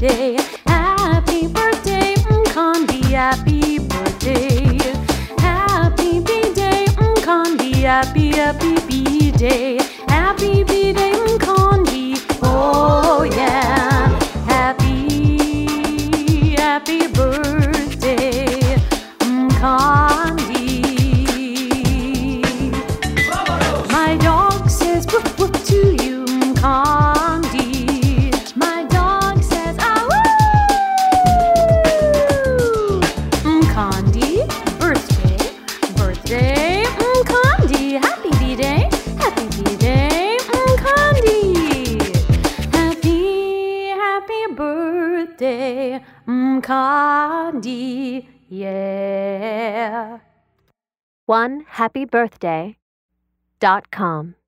birthday. Happy birthday, Mkondi. Happy birthday. Happy B-Day, Mkondi. Happy B-Day. Happy B-Day, Mkondi. Oh yeah. Happy birthday, Mkondi. My dog says whoop whoop to you, Mkondi. My dog says ah woo. Mkondi, birthday, Mkondi. Happy B-Day, Mkondi. Happy birthday, Mkondi. Yeah. OneHappyBirthday.com